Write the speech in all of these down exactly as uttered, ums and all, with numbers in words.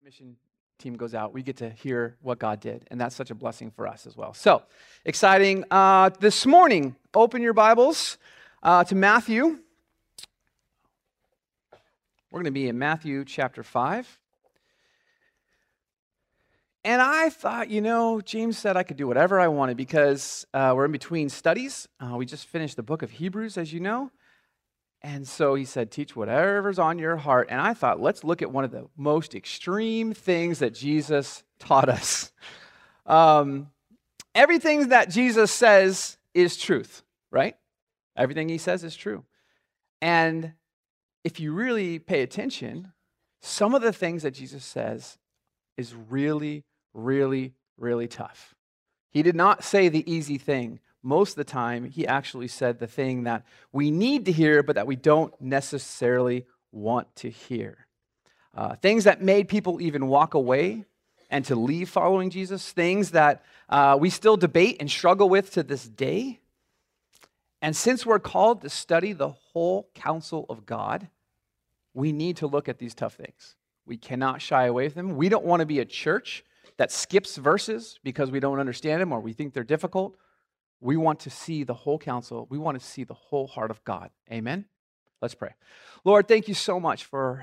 mission team goes out, we get to hear what God did, and that's such a blessing for us as well. So, exciting. Uh, this morning, open your Bibles uh, to Matthew. We're going to be in Matthew chapter five. And I thought, you know, James said I could do whatever I wanted because uh, we're in between studies. Uh, we just finished the book of Hebrews, as you know. And so he said, teach whatever's on your heart. And I thought, let's look at one of the most extreme things that Jesus taught us. Um, everything that Jesus says is truth, right? Everything he says is true. And if you really pay attention, some of the things that Jesus says is really, really, really tough. He did not say the easy thing. Most of the time, he actually said the thing that we need to hear, but that we don't necessarily want to hear. Uh, things that made people even walk away and to leave following Jesus. Things that uh, we still debate and struggle with to this day. And since we're called to study the whole counsel of God, we need to look at these tough things. We cannot shy away from them. We don't want to be a church that skips verses because we don't understand them or we think they're difficult. We want to see the whole counsel. We want to see the whole heart of God. Amen? Let's pray. Lord, thank you so much for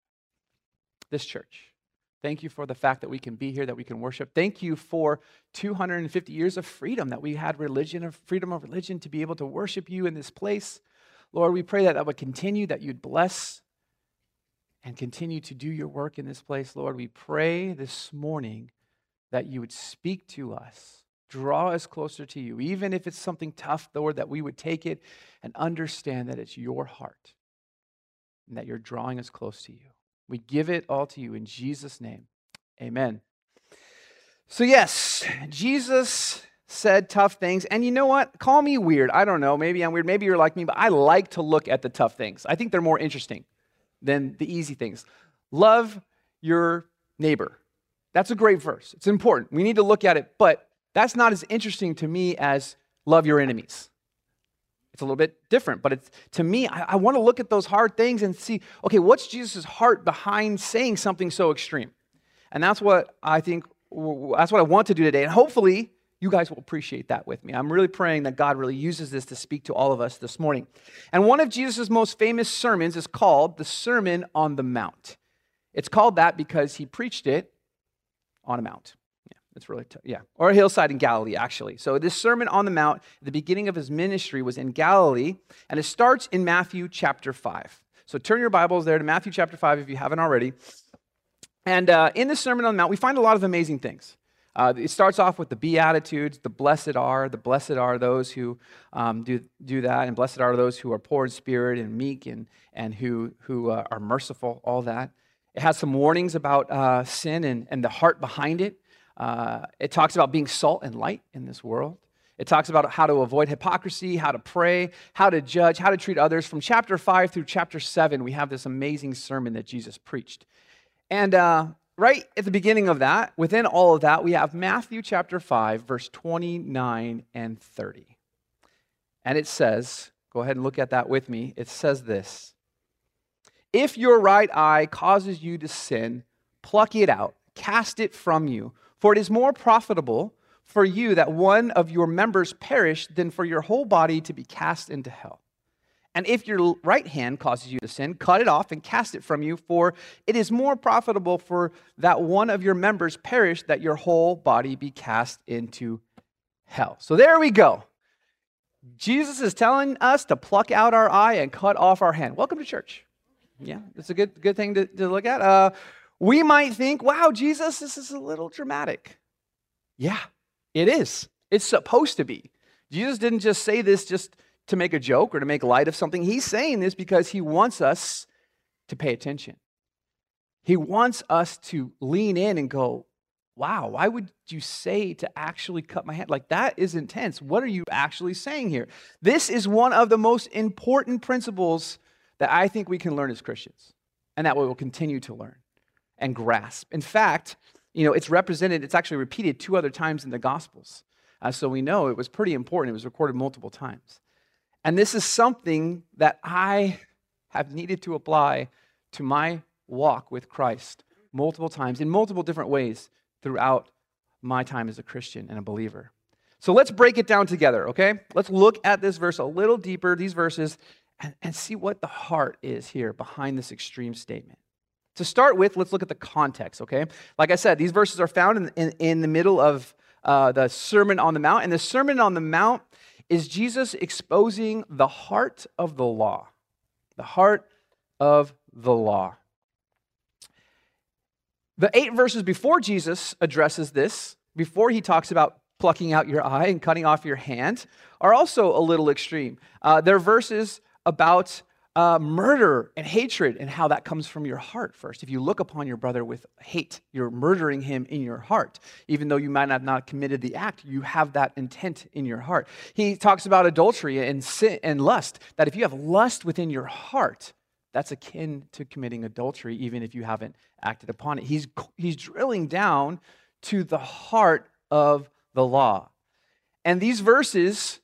this church. Thank you for the fact that we can be here, that we can worship. Thank you for two hundred fifty years of freedom, that we had religion, of freedom of religion to be able to worship you in this place. Lord, we pray that that would continue, that you'd bless and continue to do your work in this place. Lord, we pray this morning that you would speak to us. Draw us closer to you, even if it's something tough, Lord, that we would take it and understand that it's your heart and that you're drawing us close to you. We give it all to you in Jesus' name. Amen. So yes, Jesus said tough things. And you know what? Call me weird. I don't know. Maybe I'm weird. Maybe you're like me, but I like to look at the tough things. I think they're more interesting than the easy things. Love your neighbor. That's a great verse. It's important. We need to look at it, but that's not as interesting to me as love your enemies. It's a little bit different, but it's, to me, I, I want to look at those hard things and see, okay, what's Jesus' heart behind saying something so extreme? And that's what I think, that's what I want to do today. And hopefully, you guys will appreciate that with me. I'm really praying that God really uses this to speak to all of us this morning. And one of Jesus' most famous sermons is called the Sermon on the Mount. It's called that because he preached it on a mount. It's really tough. Yeah. Or a hillside in Galilee, actually. So this Sermon on the Mount, the beginning of his ministry was in Galilee, and it starts in Matthew chapter five. So turn your Bibles there to Matthew chapter five if you haven't already. And uh, in the Sermon on the Mount, we find a lot of amazing things. Uh, it starts off with the Beatitudes, the blessed are, the blessed are those who um, do, do that, and blessed are those who are poor in spirit and meek and, and who, who uh, are merciful, all that. It has some warnings about uh, sin and, and the heart behind it. Uh, it talks about being salt and light in this world. It talks about how to avoid hypocrisy, how to pray, how to judge, how to treat others. From chapter five through chapter seven, we have this amazing sermon that Jesus preached. And uh, right at the beginning of that, within all of that, we have Matthew chapter five, verse twenty-nine and thirty. And it says, go ahead and look at that with me. It says this: if your right eye causes you to sin, pluck it out, cast it from you. For it is more profitable for you that one of your members perish than for your whole body to be cast into hell. And if your right hand causes you to sin, cut it off and cast it from you, for it is more profitable for that one of your members perish that your whole body be cast into hell. So there we go. Jesus is telling us to pluck out our eye and cut off our hand. Welcome to church. Yeah, it's a good, good thing to, to look at. Uh, We might think, wow, Jesus, this is a little dramatic. Yeah, it is. It's supposed to be. Jesus didn't just say this just to make a joke or to make light of something. He's saying this because he wants us to pay attention. He wants us to lean in and go, wow, why would you say to actually cut my hand? Like, that is intense. What are you actually saying here? This is one of the most important principles that I think we can learn as Christians, and that we will continue to learn and grasp. In fact, you know, it's represented, it's actually repeated two other times in the Gospels. Uh, so we know it was pretty important. It was recorded multiple times. And this is something that I have needed to apply to my walk with Christ multiple times in multiple different ways throughout my time as a Christian and a believer. So let's break it down together, okay? Let's look at this verse a little deeper, these verses, and, and see what the heart is here behind this extreme statement. To start with, let's look at the context, okay? Like I said, these verses are found in, in, in the middle of uh, the Sermon on the Mount, and the Sermon on the Mount is Jesus exposing the heart of the law. The heart of the law. The eight verses before Jesus addresses this, before he talks about plucking out your eye and cutting off your hand, are also a little extreme. Uh, they're verses about uh, murder and hatred and how that comes from your heart first. If you look upon your brother with hate, you're murdering him in your heart. Even though you might have not committed the act, you have that intent in your heart. He talks about adultery and sin and lust, that if you have lust within your heart, that's akin to committing adultery, even if you haven't acted upon it. He's, he's drilling down to the heart of the law. And these verses,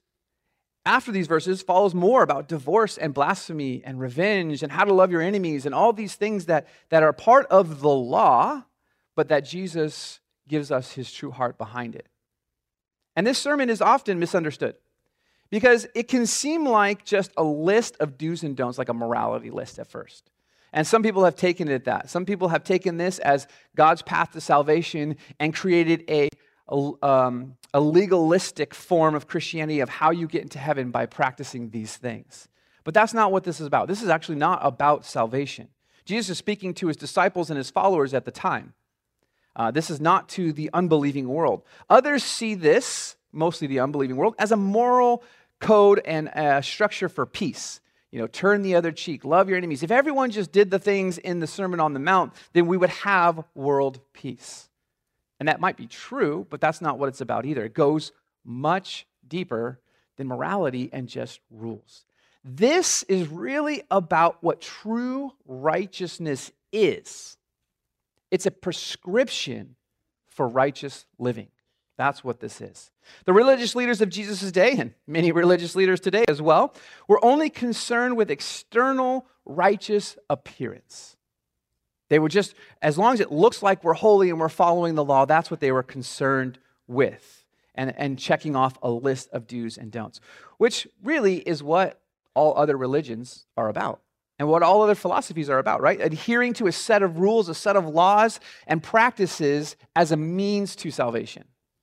after these verses, follows more about divorce and blasphemy and revenge and how to love your enemies and all these things that, that are part of the law, but that Jesus gives us his true heart behind it. And this sermon is often misunderstood because it can seem like just a list of do's and don'ts, like a morality list at first. And some people have taken it that. Some people have taken this as God's path to salvation and created a A, um, a legalistic form of Christianity of how you get into heaven by practicing these things. But that's not what this is about. This is actually not about salvation. Jesus is speaking to his disciples and his followers at the time. Uh, this is not to the unbelieving world. Others see this, mostly the unbelieving world, as a moral code and a structure for peace. You know, turn the other cheek, love your enemies. If everyone just did the things in the Sermon on the Mount, then we would have world peace. And that might be true, but that's not what it's about either. It goes much deeper than morality and just rules. This is really about what true righteousness is. It's a prescription for righteous living. That's what this is. The religious leaders of Jesus' day, and many religious leaders today as well, were only concerned with external righteous appearance. They were just, as long as it looks like we're holy and we're following the law, that's what they were concerned with, and, and checking off a list of do's and don'ts, which really is what all other religions are about and what all other philosophies are about, right? Adhering to a set of rules, a set of laws and practices as a means to salvation.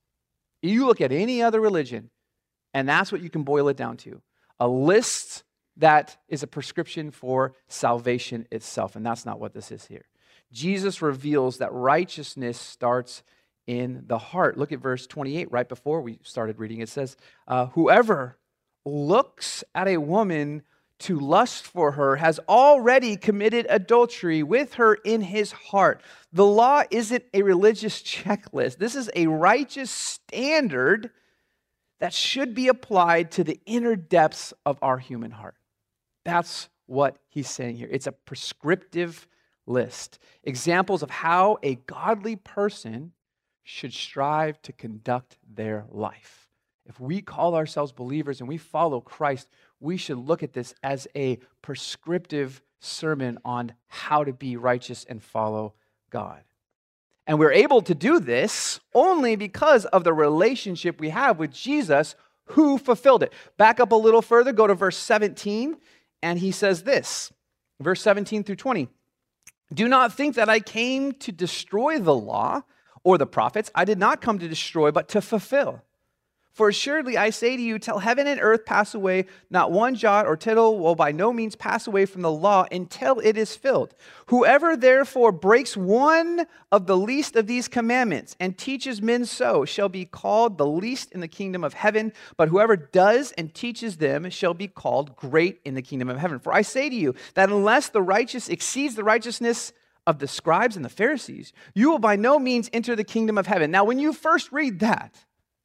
You look at any other religion, and that's what you can boil it down to, a list that is a prescription for salvation itself, and that's not what this is here. Jesus reveals that righteousness starts in the heart. Look at verse twenty-eight, right before we started reading. It says, uh, whoever looks at a woman to lust for her has already committed adultery with her in his heart. The law isn't a religious checklist. This is a righteous standard that should be applied to the inner depths of our human heart. That's what he's saying here. It's a prescriptive list. Examples of how a godly person should strive to conduct their life. If we call ourselves believers and we follow Christ, we should look at this as a prescriptive sermon on how to be righteous and follow God. And we're able to do this only because of the relationship we have with Jesus who fulfilled it. Back up a little further, go to verse seventeen, and he says this, verse seventeen through twenty. Do not think that I came to destroy the law or the prophets. I did not come to destroy, but to fulfill. For assuredly I say to you, till heaven and earth pass away, not one jot or tittle will by no means pass away from the law until it is filled. Whoever therefore breaks one of the least of these commandments and teaches men so shall be called the least in the kingdom of heaven, but whoever does and teaches them shall be called great in the kingdom of heaven. For I say to you that unless the righteous exceeds the righteousness of the scribes and the Pharisees, you will by no means enter the kingdom of heaven. Now, when you first read that,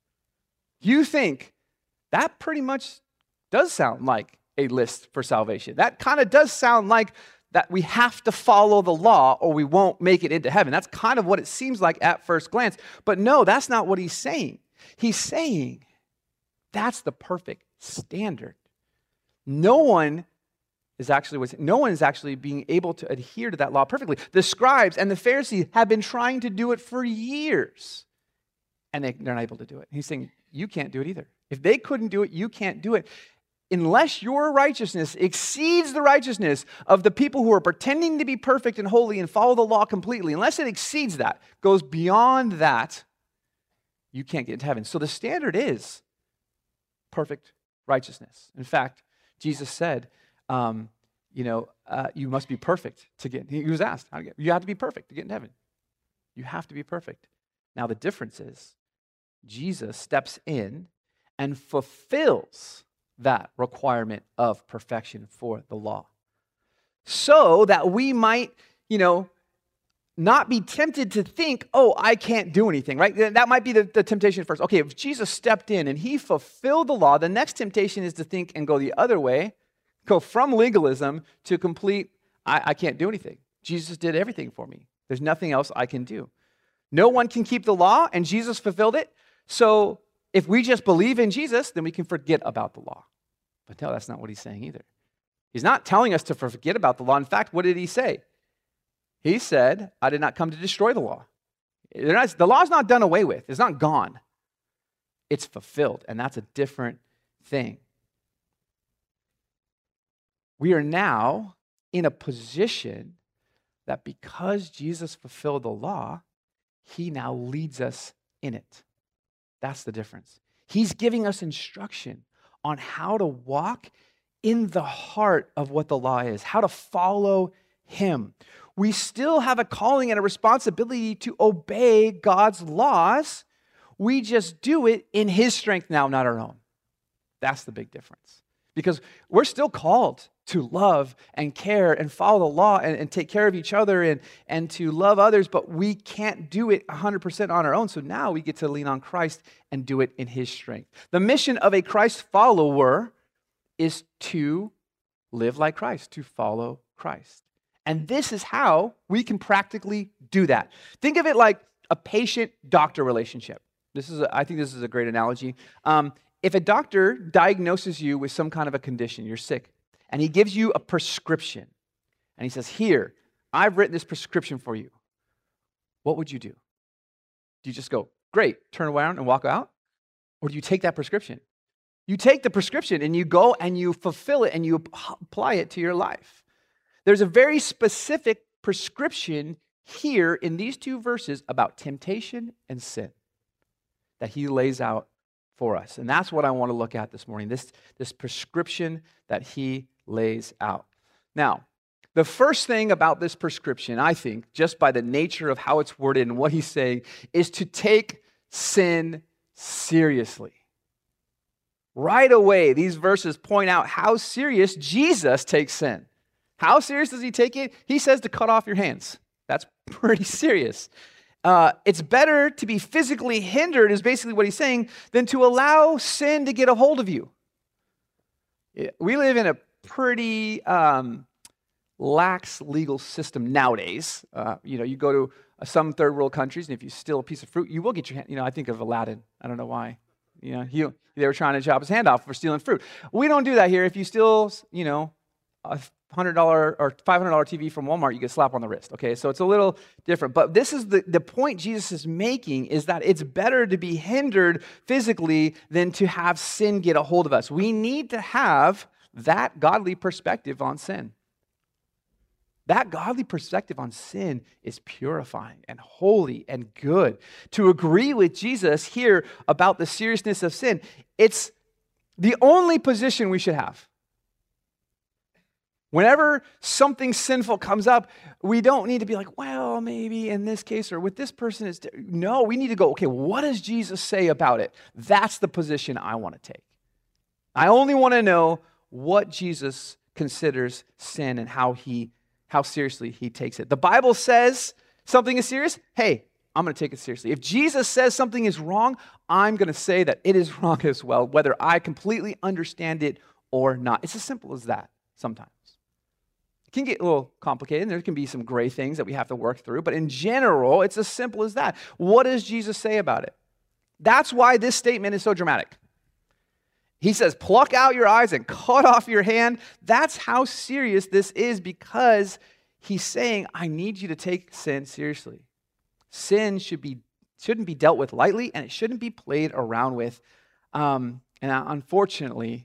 you think that pretty much does sound like a list for salvation. That kind of does sound like that we have to follow the law or we won't make it into heaven. That's kind of what it seems like at first glance. But no, that's not what he's saying. He's saying that's the perfect standard. No one is actually what's, no one is actually being able to adhere to that law perfectly. The scribes and the Pharisees have been trying to do it for years, and they, they're not able to do it. He's saying, you can't do it either. If they couldn't do it, you can't do it. Unless your righteousness exceeds the righteousness of the people who are pretending to be perfect and holy and follow the law completely, unless it exceeds that, goes beyond that, you can't get into heaven. So the standard is perfect righteousness. In fact, Jesus said, um, you know, uh, you must be perfect to get. He was asked, how to get, you have to be perfect to get in heaven. You have to be perfect. Now the difference is, Jesus steps in and fulfills that requirement of perfection for the law, so that we might, you know, not be tempted to think, oh, I can't do anything, right? That might be the, the temptation first. Okay, if Jesus stepped in and he fulfilled the law, the next temptation is to think and go the other way, go from legalism to complete, I, I can't do anything. Jesus did everything for me. There's nothing else I can do. No one can keep the law, and Jesus fulfilled it. So if we just believe in Jesus, then we can forget about the law. But no, that's not what he's saying either. He's not telling us to forget about the law. In fact, what did he say? He said, I did not come to destroy the law. Not, the law's not done away with. It's not gone. It's fulfilled, and that's a different thing. We are now in a position that because Jesus fulfilled the law, he now leads us in it. That's the difference. He's giving us instruction on how to walk in the heart of what the law is, how to follow him. We still have a calling and a responsibility to obey God's laws. We just do it in his strength now, not our own. That's the big difference. Because we're still called to love and care and follow the law and, and take care of each other and, and to love others, but we can't do it one hundred percent on our own. So now we get to lean on Christ and do it in his strength. The mission of a Christ follower is to live like Christ, to follow Christ. And this is how we can practically do that. Think of it like a patient-doctor relationship. This is, a, I think this is a great analogy. Um, if a doctor diagnoses you with some kind of a condition, you're sick, and he gives you a prescription, and he says, here, I've written this prescription for you. What would you do? Do you just go, great, turn around and walk out? Or do you take that prescription? You take the prescription and you go and you fulfill it and you apply it to your life. There's a very specific prescription here in these two verses about temptation and sin that he lays out for us. And that's what I want to look at this morning, this, this prescription that he lays out. Now, the first thing about this prescription, I think, just by the nature of how it's worded and what he's saying, is to take sin seriously. Right away, these verses point out how serious Jesus takes sin. How serious does he take it? He says to cut off your hands. That's pretty serious. Uh, it's better to be physically hindered, is basically what he's saying, than to allow sin to get a hold of you. We live in a pretty um, lax legal system nowadays. Uh, you know, you go to uh, some third world countries, and if you steal a piece of fruit, you will get your hand. You know, I think of Aladdin. I don't know why. You know, he, they were trying to chop his hand off for stealing fruit. We don't do that here. If you steal, you know, a one hundred dollars or five hundred dollars T V from Walmart, you get slapped on the wrist, okay? So it's a little different. But this is the, the point Jesus is making, is that it's better to be hindered physically than to have sin get a hold of us. We need to have that godly perspective on sin. That godly perspective on sin is purifying and holy and good. To agree with Jesus here about the seriousness of sin, it's the only position we should have. Whenever something sinful comes up, we don't need to be like, well, maybe in this case or with this person. It's no, we need to go, okay, what does Jesus say about it? That's the position I want to take. I only want to know what Jesus considers sin and how he, how seriously he takes it. The Bible says something is serious. Hey, I'm going to take it seriously. If Jesus says something is wrong, I'm going to say that it is wrong as well, whether I completely understand it or not. It's as simple as that sometimes. It can get a little complicated. There can be some gray things that we have to work through. But in general, it's as simple as that. What does Jesus say about it? That's why this statement is so dramatic. He says, pluck out your eyes and cut off your hand. That's how serious this is, because he's saying, I need you to take sin seriously. Sin should be, shouldn't be dealt with lightly, and it shouldn't be played around with. Um, and unfortunately,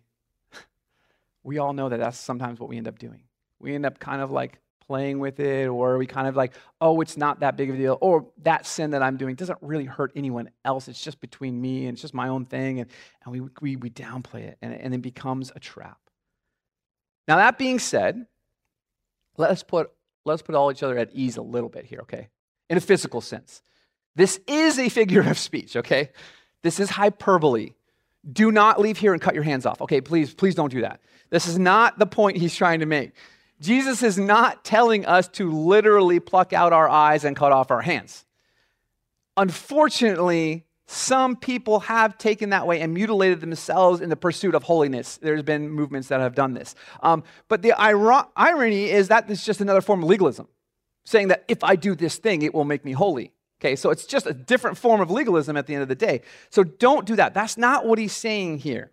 we all know that that's sometimes what we end up doing. We end up kind of like playing with it, or we kind of like, oh, it's not that big of a deal, or that sin that I'm doing doesn't really hurt anyone else. It's just between me, and it's just my own thing, and, and we, we we downplay it, and, and it becomes a trap. Now, that being said, let us put let's put all each other at ease a little bit here, okay? In a physical sense. This is a figure of speech, okay? This is hyperbole. Do not leave here and cut your hands off, okay? Please, please don't do that. This is not the point he's trying to make. Jesus is not telling us to literally pluck out our eyes and cut off our hands. Unfortunately, some people have taken that way and mutilated themselves in the pursuit of holiness. There's been movements that have done this. Um, but the ir- irony is that this is just another form of legalism, saying that if I do this thing, it will make me holy. Okay, so it's just a different form of legalism at the end of the day. So don't do that. That's not what he's saying here.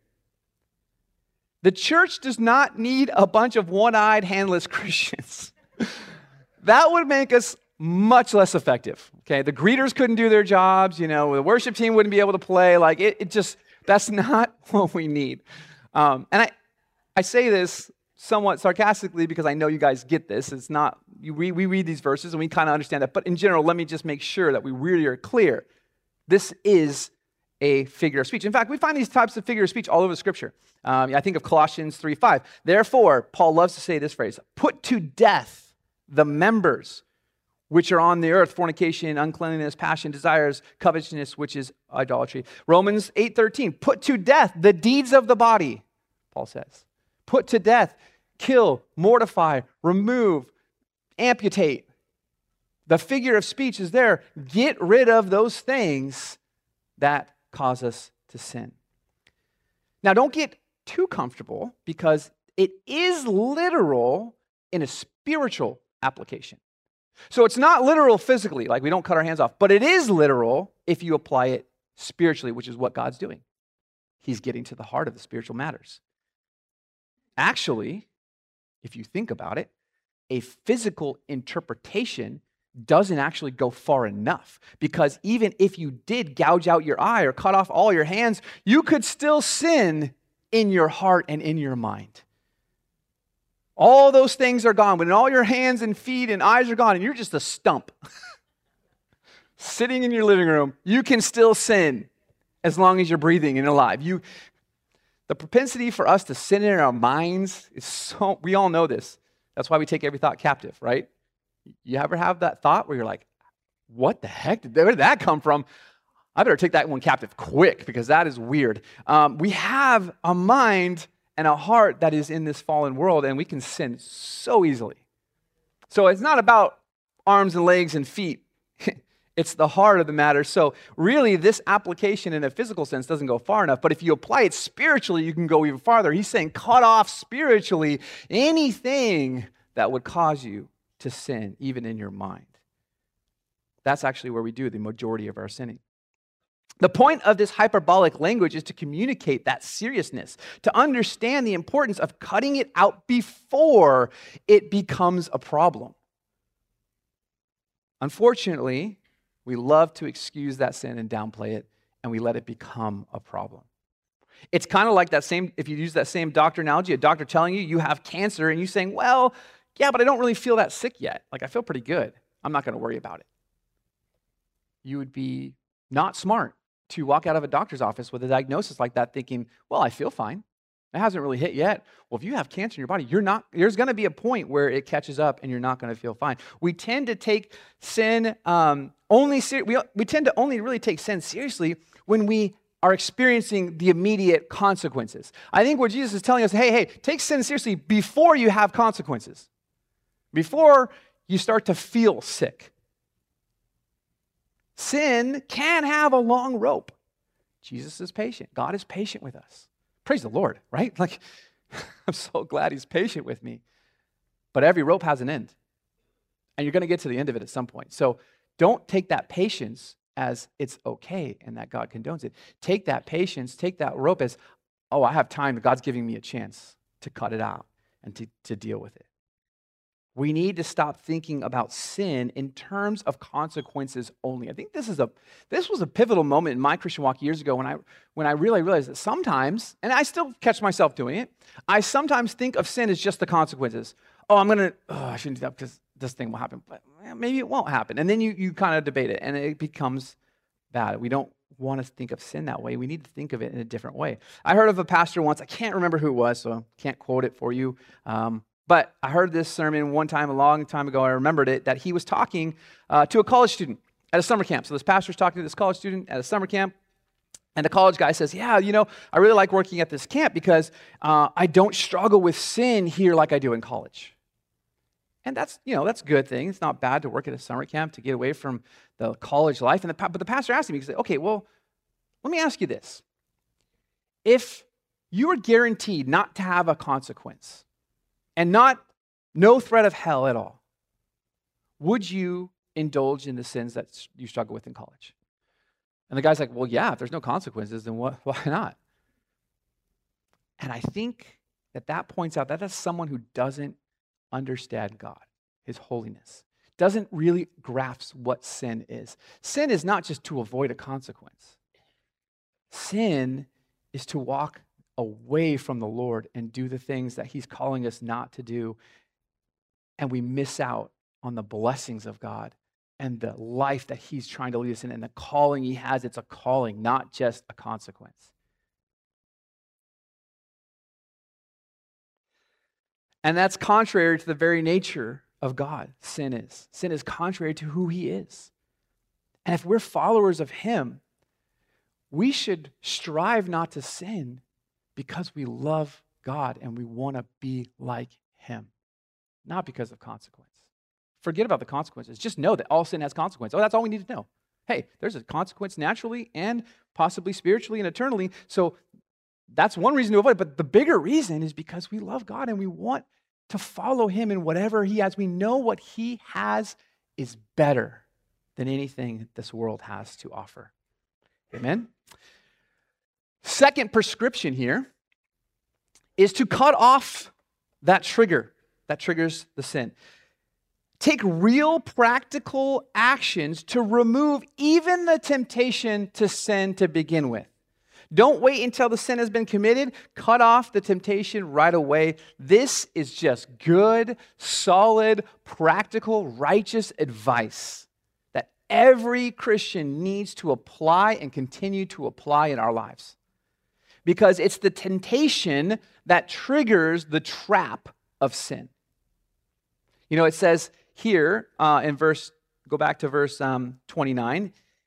The church does not need a bunch of one-eyed, handless Christians. That would make us much less effective. Okay, the greeters couldn't do their jobs. You know, the worship team wouldn't be able to play. Like it, it just that's not what we need. Um, and I, I say this somewhat sarcastically because I know you guys get this. It's not you. We we read these verses and we kind of understand that. But in general, let me just make sure that we really are clear. This is a figure of speech. In fact, we find these types of figure of speech all over the Scripture. Um, I think of Colossians three five. Therefore, Paul loves to say this phrase, put to death the members which are on the earth, fornication, uncleanness, passion, desires, covetousness, which is idolatry. Romans eight thirteen, put to death the deeds of the body, Paul says. Put to death, kill, mortify, remove, amputate. The figure of speech is there. Get rid of those things that cause us to sin. Now, don't get too comfortable because it is literal in a spiritual application. So it's not literal physically, like we don't cut our hands off, but it is literal if you apply it spiritually, which is what God's doing. He's getting to the heart of the spiritual matters. Actually, if you think about it, a physical interpretation doesn't actually go far enough, because even if you did gouge out your eye or cut off all your hands, you could still sin in your heart and in your mind. All those things are gone. When all your hands and feet and eyes are gone and you're just a stump sitting in your living room, you can still sin as long as you're breathing and alive. You, the propensity for us to sin in our minds is so, we all know this. That's why we take every thought captive, right? You ever have that thought where you're like, what the heck? Did, where did that come from? I better take that one captive quick because that is weird. Um, we have a mind and a heart that is in this fallen world, and we can sin so easily. So it's not about arms and legs and feet. It's the heart of the matter. So really, this application in a physical sense doesn't go far enough. But if you apply it spiritually, you can go even farther. He's saying cut off spiritually anything that would cause you to sin, even in your mind. That's actually where we do the majority of our sinning. The point of this hyperbolic language is to communicate that seriousness, to understand the importance of cutting it out before it becomes a problem. Unfortunately, we love to excuse that sin and downplay it, and we let it become a problem. It's kind of like that same, if you use that same doctor analogy, a doctor telling you you have cancer, and you saying, well, yeah, but I don't really feel that sick yet. Like, I feel pretty good. I'm not going to worry about it. You would be not smart to walk out of a doctor's office with a diagnosis like that thinking, well, I feel fine. It hasn't really hit yet. Well, if you have cancer in your body, you're not, there's going to be a point where it catches up and you're not going to feel fine. We tend to take sin um, only, ser- we, we tend to only really take sin seriously when we are experiencing the immediate consequences. I think what Jesus is telling us, hey, hey, take sin seriously before you have consequences. Before you start to feel sick. Sin can have a long rope. Jesus is patient. God is patient with us. Praise the Lord, right? Like, I'm so glad he's patient with me. But every rope has an end. And you're going to get to the end of it at some point. So don't take that patience as it's okay and that God condones it. Take that patience, take that rope as, oh, I have time. God's giving me a chance to cut it out and to, to deal with it. We need to stop thinking about sin in terms of consequences only. I think this is a this was a pivotal moment in my Christian walk years ago when I when I really realized that sometimes, and I still catch myself doing it, I sometimes think of sin as just the consequences. Oh, I'm gonna, oh, I shouldn't do that because this thing will happen, but maybe it won't happen. And then you you kind of debate it, and it becomes bad. We don't want to think of sin that way. We need to think of it in a different way. I heard of a pastor once. I can't remember who it was, so I can't quote it for you. Um, But I heard this sermon one time, a long time ago, I remembered it, that he was talking uh, to a college student at a summer camp. So this pastor's talking to this college student at a summer camp, and the college guy says, yeah, you know, I really like working at this camp because uh, I don't struggle with sin here like I do in college. And that's, you know, that's a good thing. It's not bad to work at a summer camp to get away from the college life. And the, but the pastor asked him, he said, okay, well, let me ask you this. If you were guaranteed not to have a consequence, and not, no threat of hell at all, would you indulge in the sins that you struggle with in college? And the guy's like, well, yeah, if there's no consequences, then what, why not? And I think that that points out that that's someone who doesn't understand God, his holiness, doesn't really grasp what sin is. Sin is not just to avoid a consequence. Sin is to walk away from the Lord and do the things that he's calling us not to do, and we miss out on the blessings of God and the life that he's trying to lead us in and the calling he has. It's a calling, not just a consequence. And that's contrary to the very nature of God, sin is. Sin is contrary to who he is. And if we're followers of him, we should strive not to sin because we love God and we want to be like him, not because of consequence. Forget about the consequences. Just know that all sin has consequence. Oh, that's all we need to know. Hey, there's a consequence naturally and possibly spiritually and eternally. So that's one reason to avoid it. But the bigger reason is because we love God and we want to follow him in whatever he has. We know what he has is better than anything this world has to offer. Amen? Second prescription here is to cut off that trigger that triggers the sin. Take real practical actions to remove even the temptation to sin to begin with. Don't wait until the sin has been committed. Cut off the temptation right away. This is just good, solid, practical, righteous advice that every Christian needs to apply and continue to apply in our lives. Because it's the temptation that triggers the trap of sin. You know, it says here uh, in verse, go back to verse um, twenty-nine,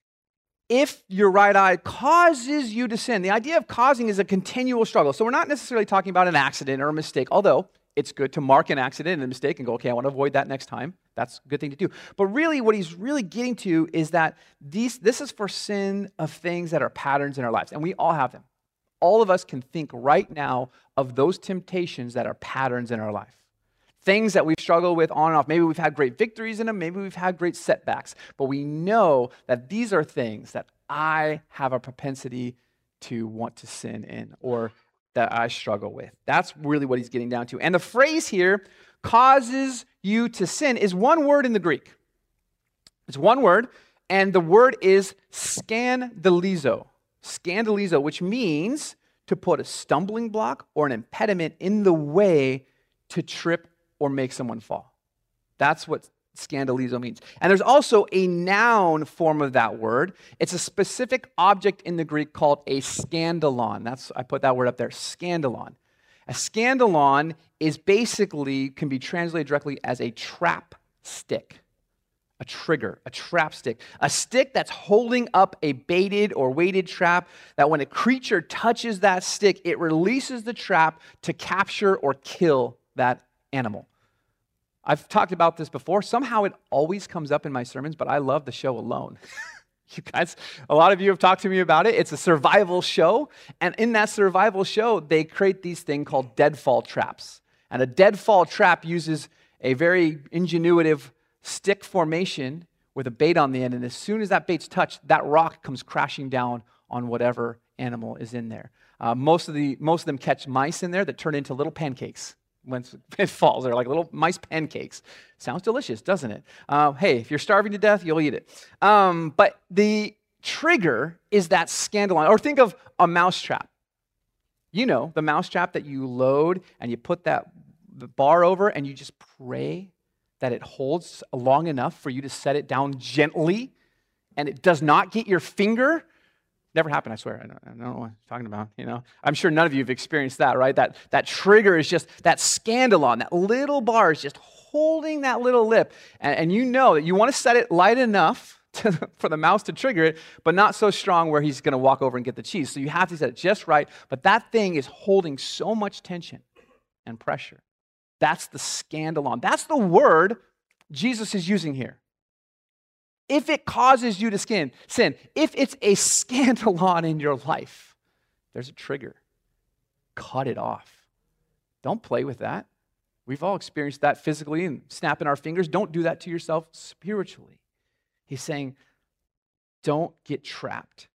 if your right eye causes you to sin. The idea of causing is a continual struggle. So we're not necessarily talking about an accident or a mistake, although it's good to mark an accident and a mistake and go, okay, I want to avoid that next time. That's a good thing to do. But really what he's really getting to is that these this is for sin of things that are patterns in our lives, and we all have them. All of us can think right now of those temptations that are patterns in our life. Things that we've struggled with on and off. Maybe we've had great victories in them. Maybe we've had great setbacks. But we know that these are things that I have a propensity to want to sin in or that I struggle with. That's really what he's getting down to. And the phrase here, causes you to sin, is one word in the Greek. It's one word, and the word is scandalizo. Scandalizo, which means to put a stumbling block or an impediment in the way to trip or make someone fall. That's what scandalizo means. And there's also a noun form of that word. It's a specific object in the Greek called a scandalon. That's, I put that word up there, scandalon. A scandalon is basically, can be translated directly as a trap stick. A trigger, a trap stick, a stick that's holding up a baited or weighted trap that when a creature touches that stick, it releases the trap to capture or kill that animal. I've talked about this before. Somehow it always comes up in my sermons, but I love the show Alone. You guys, a lot of you have talked to me about it. It's a survival show, and in that survival show, they create these things called deadfall traps. And a deadfall trap uses a very ingenuitive stick formation with a bait on the end, and as soon as that bait's touched, that rock comes crashing down on whatever animal is in there. Uh, most of the most of them catch mice in there that turn into little pancakes when it falls. They're like little mice pancakes. Sounds delicious, doesn't it? Uh, hey, if you're starving to death, you'll eat it. Um, but the trigger is that scandalon. Or think of a mousetrap. You know, the mousetrap that you load and you put that the bar over and you just pray that it holds long enough for you to set it down gently and it does not get your finger. Never happened, I swear. I don't, I don't know what I'm talking about. You know, I'm sure none of you have experienced that, right? That, that trigger is just that scandalon. That little bar is just holding that little lip. And, and you know that you want to set it light enough to, for the mouse to trigger it, but not so strong where he's going to walk over and get the cheese. So you have to set it just right. But that thing is holding so much tension and pressure. That's the scandalon. That's the word Jesus is using here. If it causes you to skin, sin, if it's a scandalon in your life, there's a trigger. Cut it off. Don't play with that. We've all experienced that physically and snapping our fingers. Don't do that to yourself spiritually. He's saying, don't get trapped.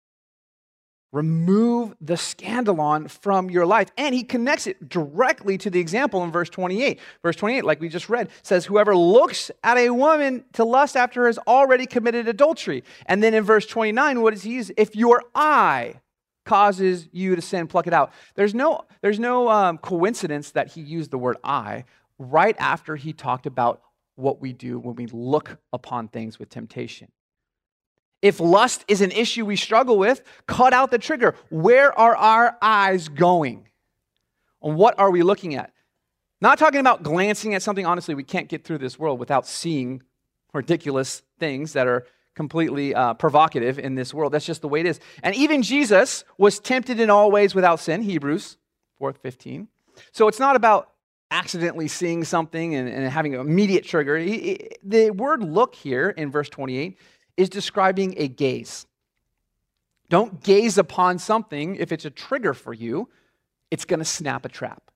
Remove the scandalon from your life. And he connects it directly to the example in verse twenty-eight. Verse twenty-eight, like we just read, says, whoever looks at a woman to lust after her has already committed adultery. And then in verse twenty-nine, what does he use? If your eye causes you to sin, pluck it out. There's no, there's no um, coincidence that he used the word eye right after he talked about what we do when we look upon things with temptation. If lust is an issue we struggle with, cut out the trigger. Where are our eyes going? And what are we looking at? Not talking about glancing at something. Honestly, we can't get through this world without seeing ridiculous things that are completely uh, provocative in this world. That's just the way it is. And even Jesus was tempted in all ways without sin, Hebrews four fifteen. So it's not about accidentally seeing something and, and having an immediate trigger. He, he, the word look here in verse twenty-eight is describing a gaze. Don't gaze upon something. If it's a trigger for you, it's going to snap a trap.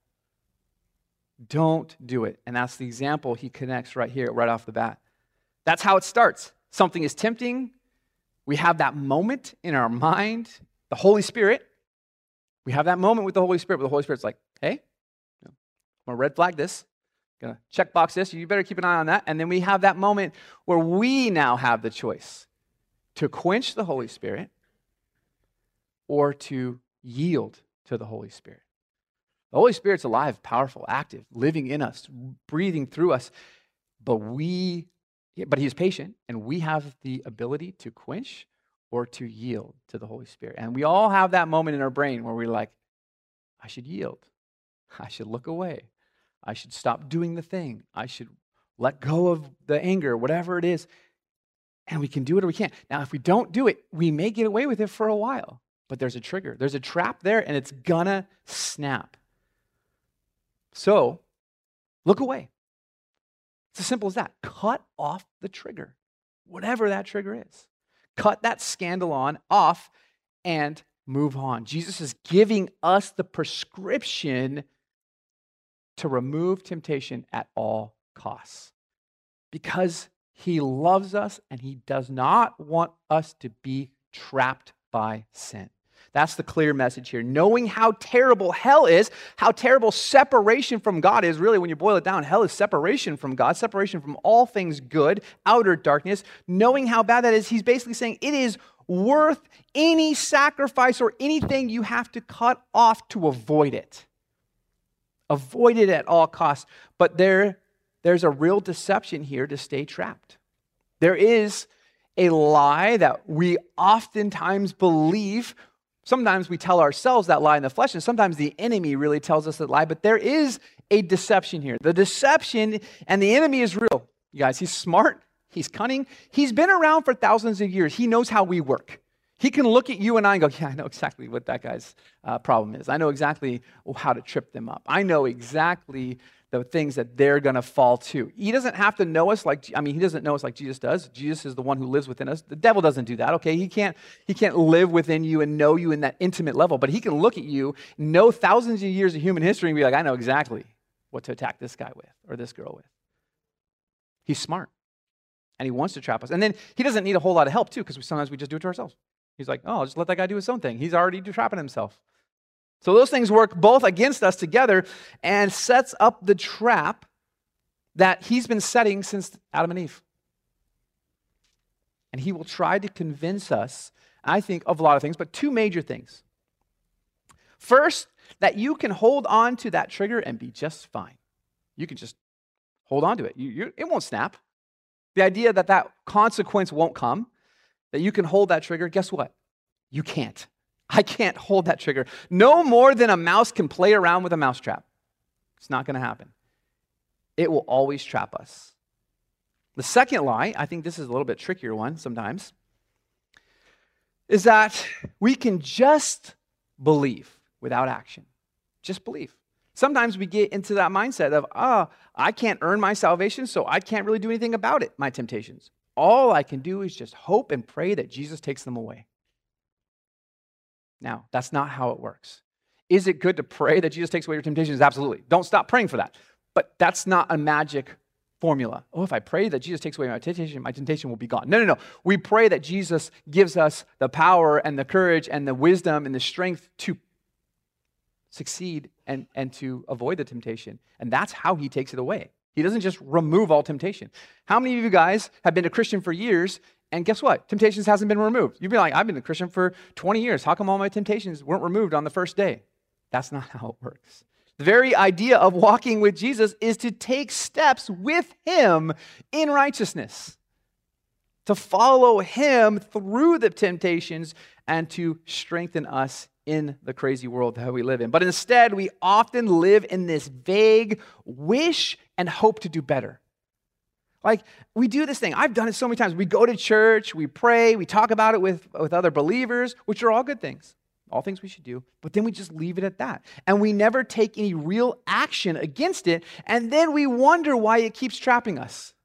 Don't do it. And that's the example he connects right here, right off the bat. That's how it starts. Something is tempting. We have that moment in our mind. The Holy Spirit. We have that moment with the Holy Spirit, but the Holy Spirit's like, hey, I'm going to red flag this. Gonna check box this. You better keep an eye on that. And then we have that moment where we now have the choice to quench the Holy Spirit or to yield to the Holy Spirit. The Holy Spirit's alive, powerful, active, living in us, breathing through us. But we, but He's patient, and we have the ability to quench or to yield to the Holy Spirit. And we all have that moment in our brain where we're like, I should yield. I should look away. I should stop doing the thing. I should let go of the anger, whatever it is. And we can do it or we can't. Now, if we don't do it, we may get away with it for a while. But there's a trigger. There's a trap there, and it's gonna snap. So, look away. It's as simple as that. Cut off the trigger, whatever that trigger is. Cut that scandalon off and move on. Jesus is giving us the prescription to remove temptation at all costs because He loves us and He does not want us to be trapped by sin. That's the clear message here. Knowing how terrible hell is, how terrible separation from God is, really when you boil it down, hell is separation from God, separation from all things good, outer darkness. Knowing how bad that is, He's basically saying it is worth any sacrifice or anything you have to cut off to avoid it. Avoid it at all costs. But there, there's a real deception here to stay trapped. There is a lie that we oftentimes believe. Sometimes we tell ourselves that lie in the flesh, and sometimes the enemy really tells us that lie. But there is a deception here. The deception and the enemy is real. You guys, he's smart. He's cunning. He's been around for thousands of years. He knows how we work. He can look at you and I and go, yeah, I know exactly what that guy's uh, problem is. I know exactly how to trip them up. I know exactly the things that they're going to fall to. He doesn't have to know us like, I mean, he doesn't know us like Jesus does. Jesus is the one who lives within us. The devil doesn't do that, okay? He can't, he can't live within you and know you in that intimate level, but he can look at you, know thousands of years of human history and be like, I know exactly what to attack this guy with or this girl with. He's smart, and he wants to trap us. And then he doesn't need a whole lot of help, too, because sometimes we just do it to ourselves. He's like, oh, I'll just let that guy do his own thing. He's already trapping himself. So those things work both against us together and sets up the trap that he's been setting since Adam and Eve. And he will try to convince us, I think, of a lot of things, but two major things. First, that you can hold on to that trigger and be just fine. You can just hold on to it. You, you, it won't snap. The idea that that consequence won't come, that you can hold that trigger, guess what? You can't. I can't hold that trigger. No more than a mouse can play around with a mousetrap. It's not going to happen. It will always trap us. The second lie, I think this is a little bit trickier one sometimes, is that we can just believe without action. Just believe. Sometimes we get into that mindset of, ah, oh, I can't earn my salvation, so I can't really do anything about it, my temptations. All I can do is just hope and pray that Jesus takes them away. Now, that's not how it works. Is it good to pray that Jesus takes away your temptations? Absolutely. Don't stop praying for that. But that's not a magic formula. Oh, if I pray that Jesus takes away my temptation, my temptation will be gone. No, no, no. We pray that Jesus gives us the power and the courage and the wisdom and the strength to succeed and, and to avoid the temptation. And that's how he takes it away. He doesn't just remove all temptation. How many of you guys have been a Christian for years, and guess what? Temptations hasn't been removed. You'd be like, I've been a Christian for twenty years. How come all my temptations weren't removed on the first day? That's not how it works. The very idea of walking with Jesus is to take steps with him in righteousness, to follow him through the temptations and to strengthen us in the crazy world that we live in. But instead, we often live in this vague wish and hope to do better. Like, we do this thing. I've done it so many times. We go to church, we pray, we talk about it with, with other believers, which are all good things, all things we should do. But then we just leave it at that. And we never take any real action against it. And then we wonder why it keeps trapping us.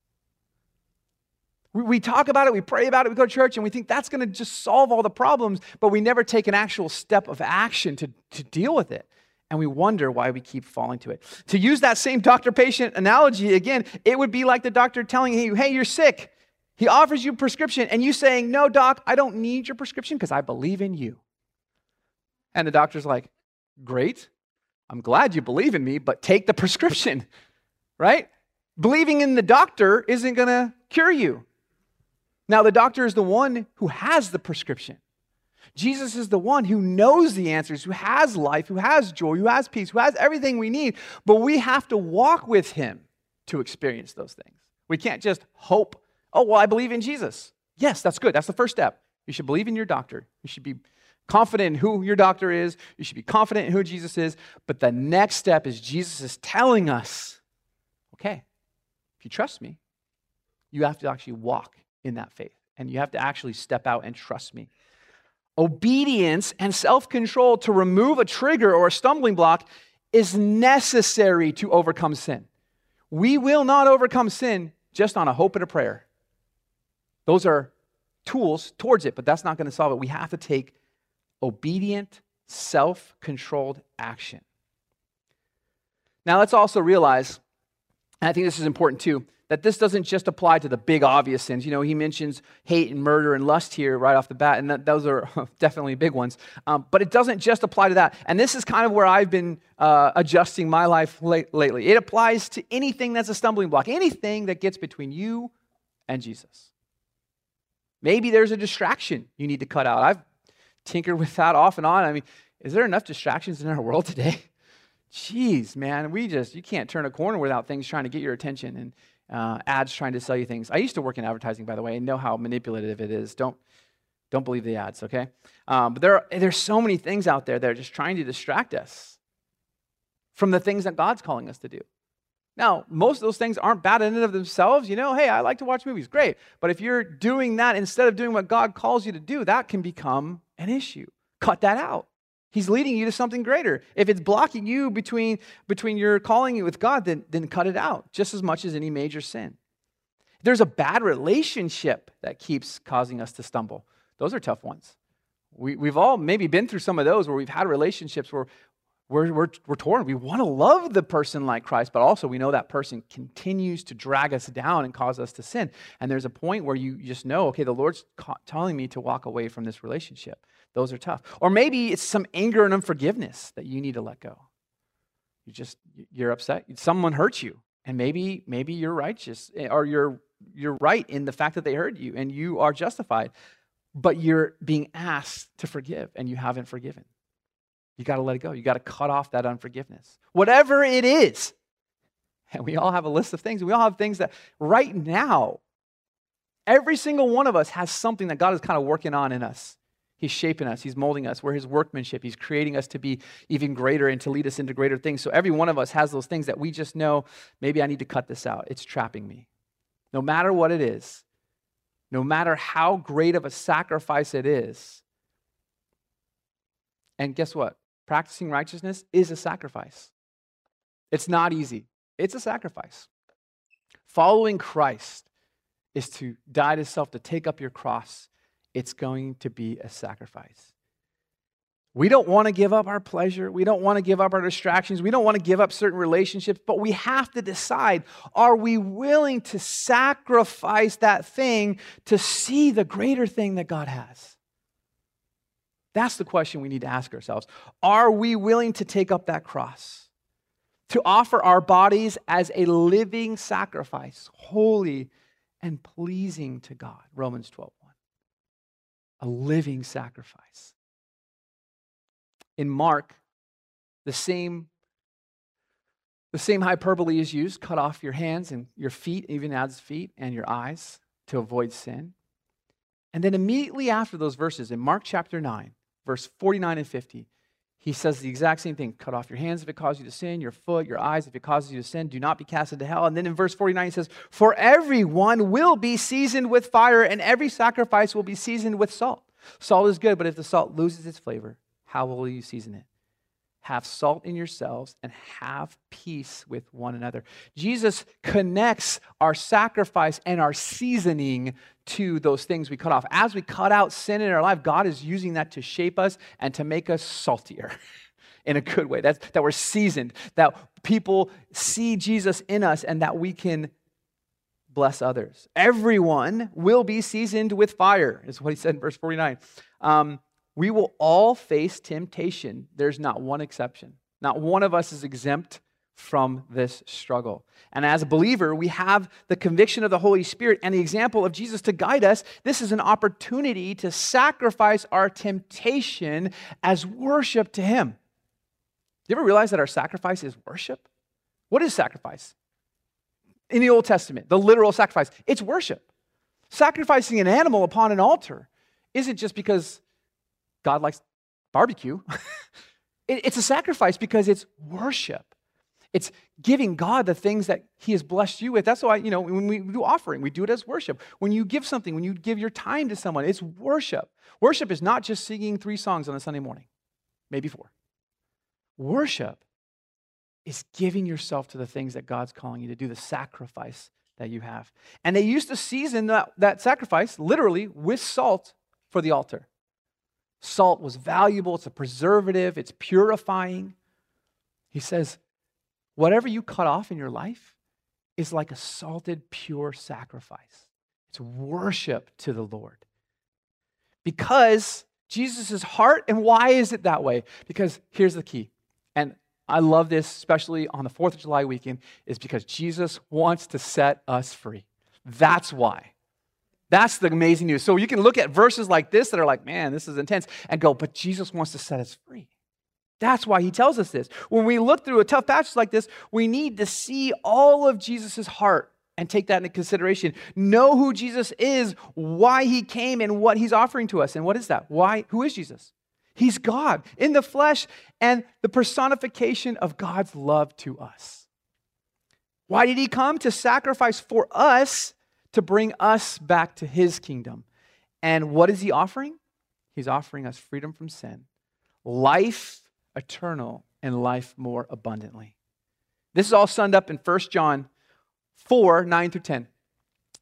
We, we talk about it, we pray about it, we go to church, and we think that's going to just solve all the problems, but we never take an actual step of action to, to deal with it. And we wonder why we keep falling to it. To use that same doctor-patient analogy again, it would be like the doctor telling you, hey, you're sick. He offers you a prescription, and you saying, no, doc, I don't need your prescription because I believe in you. And the doctor's like, great. I'm glad you believe in me, but take the prescription, right? Believing in the doctor isn't going to cure you. Now, the doctor is the one who has the prescription. Jesus is the one who knows the answers, who has life, who has joy, who has peace, who has everything we need. But we have to walk with him to experience those things. We can't just hope, oh, well, I believe in Jesus. Yes, that's good. That's the first step. You should believe in your doctor. You should be confident in who your doctor is. You should be confident in who Jesus is. But the next step is Jesus is telling us, okay, if you trust me, you have to actually walk in that faith. And you have to actually step out and trust me. Obedience and self-control to remove a trigger or a stumbling block is necessary to overcome sin. We will not overcome sin just on a hope and a prayer. Those are tools towards it, but that's not going to solve it. We have to take obedient, self-controlled action. Now, let's also realize, and I think this is important too, that this doesn't just apply to the big obvious sins. You know, he mentions hate and murder and lust here right off the bat, and that, those are definitely big ones. Um, but it doesn't just apply to that. And this is kind of where I've been uh, adjusting my life late, lately. It applies to anything that's a stumbling block, anything that gets between you and Jesus. Maybe there's a distraction you need to cut out. I've tinkered with that off and on. I mean, is there enough distractions in our world today? Jeez, man, we just, you can't turn a corner without things trying to get your attention and Uh, ads trying to sell you things. I used to work in advertising, by the way, and know how manipulative it is. Don't don't believe the ads, okay? Um, but there are, there's so many things out there that are just trying to distract us from the things that God's calling us to do. Now, most of those things aren't bad in and of themselves. You know, hey, I like to watch movies. Great. But if you're doing that instead of doing what God calls you to do, that can become an issue. Cut that out. He's leading you to something greater. If it's blocking you between, between your calling with God, then, then cut it out, just as much as any major sin. If there's a bad relationship that keeps causing us to stumble, those are tough ones. We, we've all maybe been through some of those where we've had relationships where we're, we're, we're torn. We want to love the person like Christ, but also we know that person continues to drag us down and cause us to sin. And there's a point where you just know, okay, the Lord's ca- telling me to walk away from this relationship. Those are tough. Or maybe it's some anger and unforgiveness that you need to let go. You just, you're upset. Someone hurt you. And maybe, maybe you're righteous, or you're, you're right in the fact that they hurt you and you are justified, but you're being asked to forgive and you haven't forgiven. You got to let it go. You got to cut off that unforgiveness. Whatever it is. And we all have a list of things. We all have things that right now, every single one of us has something that God is kind of working on in us. He's shaping us. He's molding us. We're his workmanship. He's creating us to be even greater and to lead us into greater things. So every one of us has those things that we just know, maybe I need to cut this out. It's trapping me. No matter what it is, no matter how great of a sacrifice it is. And guess what? Practicing righteousness is a sacrifice. It's not easy. It's a sacrifice. Following Christ is to die to self, to take up your cross. It's going to be a sacrifice. We don't want to give up our pleasure. We don't want to give up our distractions. We don't want to give up certain relationships, but we have to decide, are we willing to sacrifice that thing to see the greater thing that God has? That's the question we need to ask ourselves. Are we willing to take up that cross? To offer our bodies as a living sacrifice, holy and pleasing to God. Romans twelve one. A living sacrifice. In Mark, the same, the same hyperbole is used. Cut off your hands and your feet, even adds feet, and your eyes to avoid sin. And then immediately after those verses, in Mark chapter nine, verse forty-nine and fifty, he says the exact same thing. Cut off your hands if it causes you to sin, your foot, your eyes if it causes you to sin. Do not be cast into hell. And then in verse forty-nine, he says, for everyone will be seasoned with fire, and every sacrifice will be seasoned with salt. Salt is good, but if the salt loses its flavor, how will you season it? Have salt in yourselves and have peace with one another. Jesus connects our sacrifice and our seasoning to those things we cut off. As we cut out sin in our life, God is using that to shape us and to make us saltier in a good way. That's, that we're seasoned, that people see Jesus in us and that we can bless others. Everyone will be seasoned with fire, is what he said in verse forty-nine. Um, We will all face temptation. There's not one exception. Not one of us is exempt from this struggle. And as a believer, we have the conviction of the Holy Spirit and the example of Jesus to guide us. This is an opportunity to sacrifice our temptation as worship to him. Do you ever realize that our sacrifice is worship? What is sacrifice? In the Old Testament, the literal sacrifice, it's worship. Sacrificing an animal upon an altar isn't just because God likes barbecue. It's a sacrifice because it's worship. It's giving God the things that he has blessed you with. That's why, you know, when we do offering, we do it as worship. When you give something, when you give your time to someone, it's worship. Worship is not just singing three songs on a Sunday morning, maybe four. Worship is giving yourself to the things that God's calling you to do, the sacrifice that you have. And they used to season that, that sacrifice literally with salt for the altar. Salt was valuable. It's a preservative. It's purifying. He says, whatever you cut off in your life is like a salted, pure sacrifice. It's worship to the Lord. Because Jesus' heart, and why is it that way? Because here's the key. And I love this, especially on the fourth of July weekend, is because Jesus wants to set us free. That's why. That's the amazing news. So you can look at verses like this that are like, man, this is intense, and go, but Jesus wants to set us free. That's why he tells us this. When we look through a tough passage like this, we need to see all of Jesus' heart and take that into consideration. Know who Jesus is, why he came, and what he's offering to us. And what is that? Why? Who is Jesus? He's God in the flesh and the personification of God's love to us. Why did he come? To sacrifice for us, to bring us back to his kingdom. And what is he offering? He's offering us freedom from sin, life eternal, and life more abundantly. This is all summed up in First John four, nine through ten.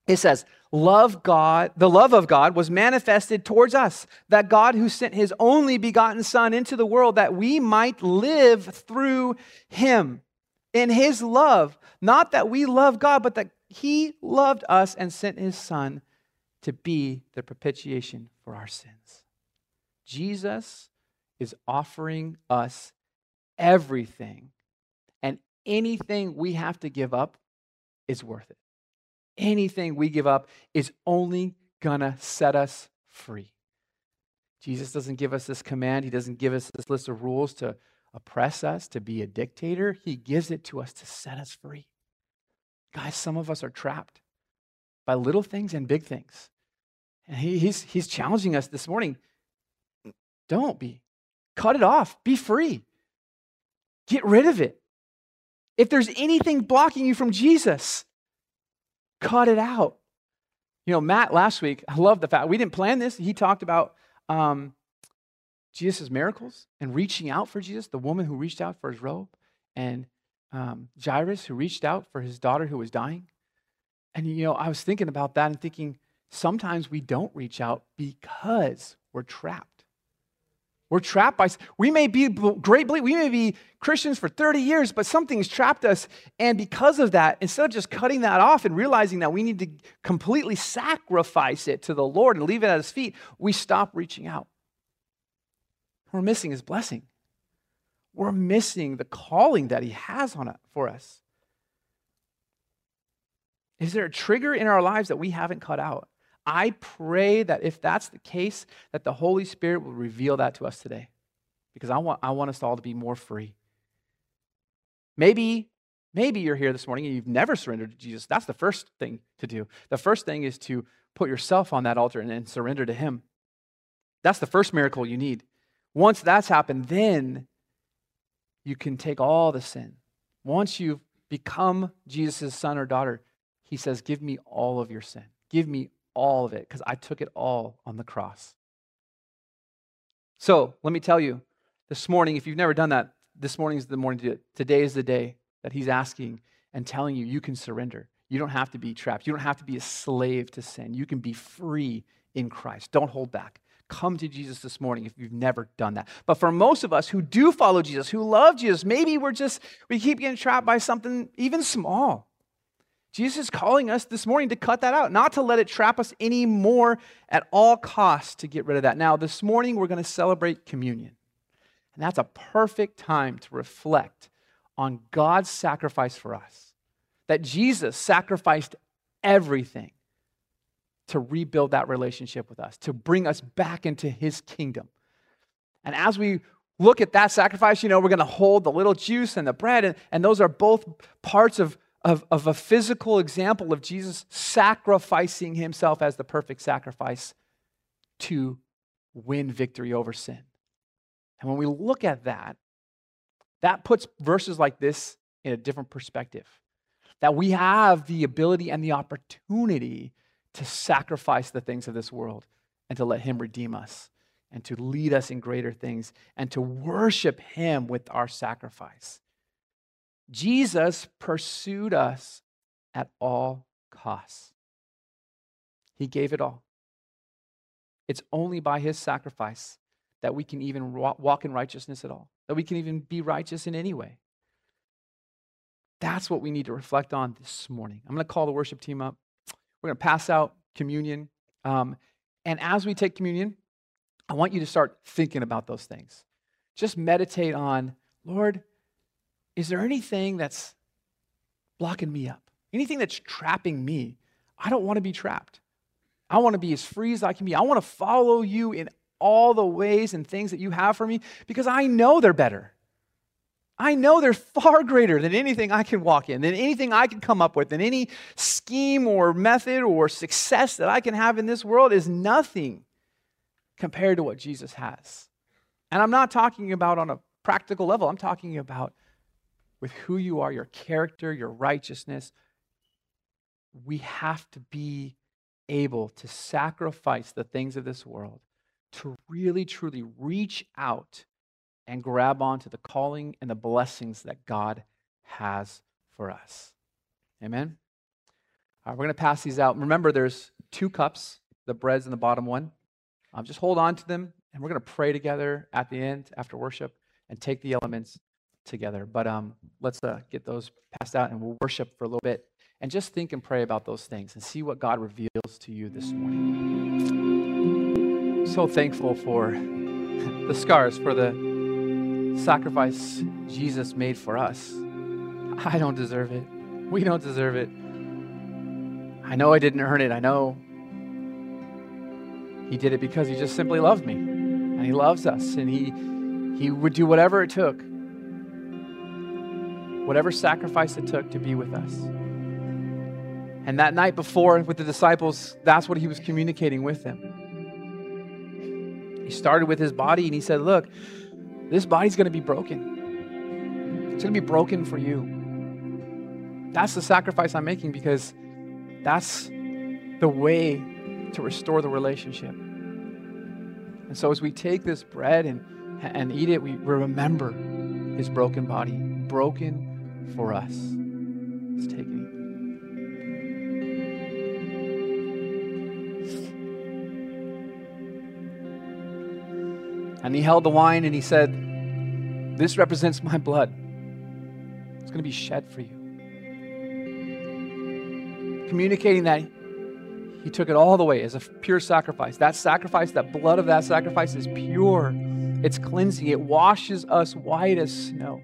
It says, love God, the love of God was manifested towards us, that God who sent his only begotten Son into the world, that we might live through him in his love. Not that we love God, but that he loved us and sent his Son to be the propitiation for our sins. Jesus is offering us everything, and anything we have to give up is worth it. Anything we give up is only gonna set us free. Jesus doesn't give us this command. He doesn't give us this list of rules to oppress us, to be a dictator. He gives it to us to set us free. Guys, some of us are trapped by little things and big things. And he, he's, he's challenging us this morning. Don't be. Cut it off. Be free. Get rid of it. If there's anything blocking you from Jesus, cut it out. You know, Matt last week, I love the fact, we didn't plan this. He talked about um, Jesus' miracles and reaching out for Jesus, the woman who reached out for his robe, and um, Jairus who reached out for his daughter who was dying. And, you know, I was thinking about that and thinking, sometimes we don't reach out because we're trapped. We're trapped by, we may be great, we may be Christians for thirty years, but something's trapped us. And because of that, instead of just cutting that off and realizing that we need to completely sacrifice it to the Lord and leave it at his feet, we stop reaching out. We're missing his blessing. We're missing the calling that he has on it for us. Is there a trigger in our lives that we haven't cut out? I pray that if that's the case, that the Holy Spirit will reveal that to us today. Because I want, I want us all to be more free. Maybe, maybe you're here this morning and you've never surrendered to Jesus. That's the first thing to do. The first thing is to put yourself on that altar and then surrender to him. That's the first miracle you need. Once that's happened, then you can take all the sin. Once you've become Jesus' son or daughter, he says, give me all of your sin. Give me all of it, because I took it all on the cross. So let me tell you, this morning, if you've never done that, this morning is the morning to do it. Today is the day that he's asking and telling you you can surrender. You don't have to be trapped. You don't have to be a slave to sin. You can be free in Christ. Don't hold back. Come to Jesus this morning if you've never done that. But for most of us who do follow Jesus, who love Jesus, maybe we're just, we keep getting trapped by something even small. Jesus is calling us this morning to cut that out, not to let it trap us anymore at all costs to get rid of that. Now, this morning, we're going to celebrate communion. And that's a perfect time to reflect on God's sacrifice for us. That Jesus sacrificed everything to rebuild that relationship with us, to bring us back into his kingdom. And as we look at that sacrifice, you know, we're going to hold the little juice and the bread, and, and those are both parts of Of, of a physical example of Jesus sacrificing himself as the perfect sacrifice to win victory over sin. And when we look at that, that puts verses like this in a different perspective. That we have the ability and the opportunity to sacrifice the things of this world and to let him redeem us and to lead us in greater things and to worship him with our sacrifice. Jesus pursued us at all costs. He gave it all. It's only by his sacrifice that we can even walk in righteousness at all, that we can even be righteous in any way. That's what we need to reflect on this morning. I'm going to call the worship team up. We're going to pass out communion. Um, and as we take communion, I want you to start thinking about those things. Just meditate on, Lord, is there anything that's blocking me up? Anything that's trapping me? I don't want to be trapped. I want to be as free as I can be. I want to follow you in all the ways and things that you have for me because I know they're better. I know they're far greater than anything I can walk in, than anything I can come up with, than any scheme or method or success that I can have in this world is nothing compared to what Jesus has. And I'm not talking about on a practical level. I'm talking about with who you are, your character, your righteousness. We have to be able to sacrifice the things of this world to really, truly reach out and grab onto the calling and the blessings that God has for us. Amen? All right, we're going to pass these out. Remember, there's two cups. The bread's in the bottom one. Um, just hold on to them, and we're going to pray together at the end after worship and take the elements together. But um, let's uh, get those passed out, and we'll worship for a little bit and just think and pray about those things and see what God reveals to you this morning. So thankful for the scars, for the sacrifice Jesus made for us. I don't deserve it. We don't deserve it. I know I didn't earn it. I know He did it because He just simply loved me. And He loves us. And He He would do whatever it took, whatever sacrifice it took to be with us. And that night before with the disciples, that's what He was communicating with them. He started with His body and He said, look, this body's going to be broken. It's going to be broken for you. That's the sacrifice I'm making because that's the way to restore the relationship. And so as we take this bread and, and eat it, we remember His broken body, broken for us. Let's take it. And He held the wine and He said, this represents my blood. It's going to be shed for you. Communicating that He took it all the way as a pure sacrifice. That sacrifice, that blood of that sacrifice is pure. It's cleansing. It washes us white as snow.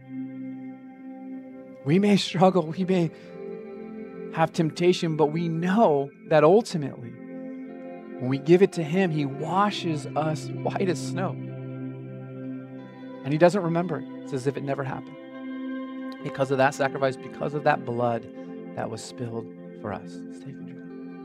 We may struggle. We may have temptation, but we know that ultimately, when we give it to Him, He washes us white as snow. And He doesn't remember it. It's as if it never happened. Because of that sacrifice, because of that blood that was spilled for us. Let's take a drink.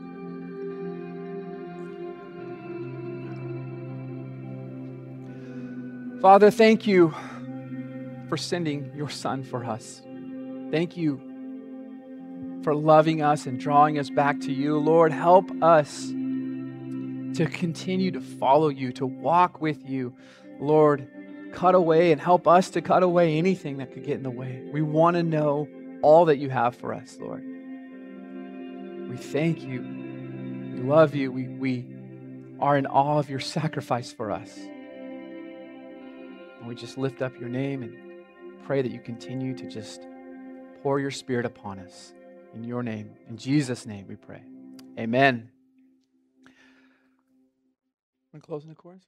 Father, thank you for sending your Son for us. Thank you for loving us and drawing us back to you. Lord, help us to continue to follow you, to walk with you. Lord, cut away and help us to cut away anything that could get in the way. We want to know all that you have for us, Lord. We thank you. We love you. We, we are in awe of your sacrifice for us. And we just lift up your name and pray that you continue to just pour your Spirit upon us. In your name, in Jesus' name we pray. Amen. Want to close in the chorus?